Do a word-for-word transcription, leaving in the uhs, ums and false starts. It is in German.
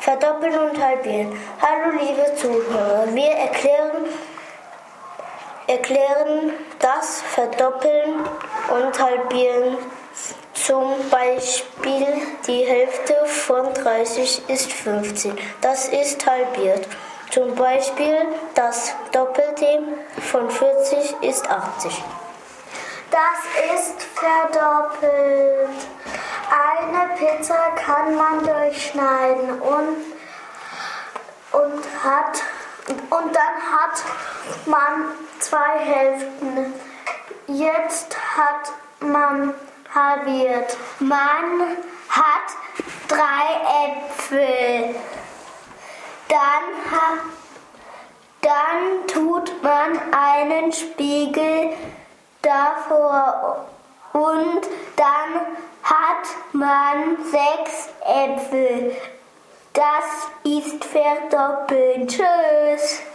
Verdoppeln und halbieren. Hallo liebe Zuhörer, wir erklären, erklären das Verdoppeln und Halbieren. Zum Beispiel die Hälfte von dreißig ist fünfzehn. Das ist halbiert. Zum Beispiel das Doppelte von vierzig ist achtzig. Das ist verdoppelt. Eine Pizza kann man durchschneiden und, und, hat, und dann hat man zwei Hälften. Jetzt hat man halbiert. Man hat drei Äpfel. Dann, ha, dann tut man einen Spiegel davor und dann hat man sechs Äpfel. Das ist verdoppelt. Tschüss.